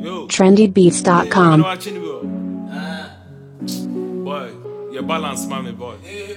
trendybeats.com. Boy, your balance, mommy boy.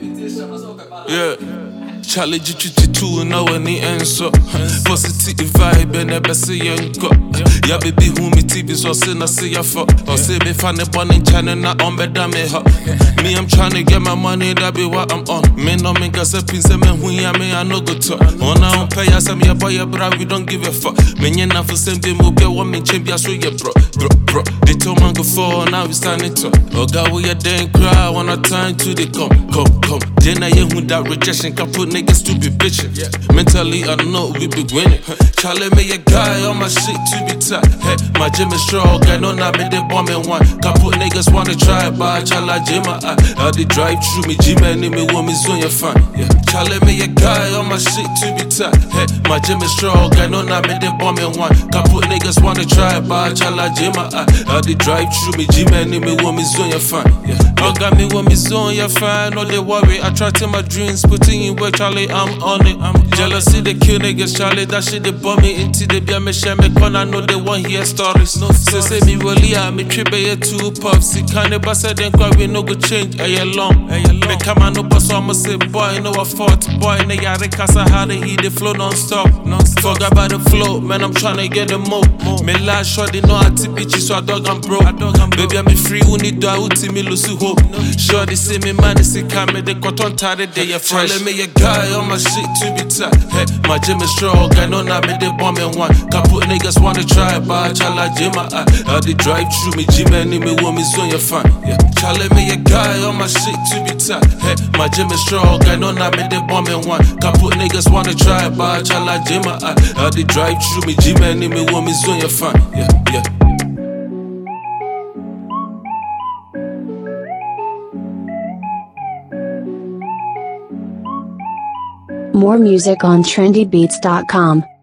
Yeah. Charlie G22 and now any answer. Positive vibe and never see yanko. Yeah, baby, who me TV so sin I see ya fuck. Or say me fan the bunny channel not on better me hot. Me, I'm trying to get my money, that be what I'm on. Me no make us a piece of me who ya me, I no go talk. On I don't pay us, I'm your boy, but we don't give a fuck. Me, you not for same thing, move your woman, champion, so you bro. They told man go for, now we standing tall. Oh God, we a dang cry, when I time to the come. Then I hear who that rejection can put niggas to be bitching. Mentally, I know we be winning. Charlie, me a guy on my shit to be tight. Hey, my gym is strong, I know not me the bombing one. Can put niggas wanna try, but Charlie Jim, I did drive through me, G-Man, me want me zone, you're fine. Yeah, Charlie, me a guy on my shit to be tight. Hey, my gym is strong, I know not me the bombing one. Can put niggas wanna try, but Charlie Jim, I did drive through me, G-Man, me want me zone, you're fine. Yeah, I got me want me zone, you're fine. No, they worry, I try to my dreams, putting in work, Charlie, I'm on it. Jealousy, they kill niggas, Charlie, that shit, they bomb me into the beer, me share me con, I know they want hear stories. No, say me really, me trip a two puffs. See, kind of boss, then quite we no go change, long. Me come on, no pass, so I'ma say, boy, no, I fought, boy, nigga, I casa, how they heat the flow non-stop. Forgot about the flow, man, I'm tryna get the mo. Me last shot, they know I tip bitches, so I dog, I'm broke. Baby, I'm free, who need to, who see me lose hope. Sure, they see me, man, they see come, they got on tired, they are fresh. Charlie, me a guy on my shit to be tight. Hey, my gym is strong, I know not me the bombing one. Can put niggas wanna try, but Charlie Jim, I did drive through me, G-Man, me want me zone, you're fine. Yeah, Charlie, me a guy on my shit to be tight. Hey, my gym is strong, I know not me the bombing one. Can put niggas wanna try, but Charlie Jim, I did drive through me, G-Man, me want me zone, you're fine. Yeah. More music on trendybeats.com.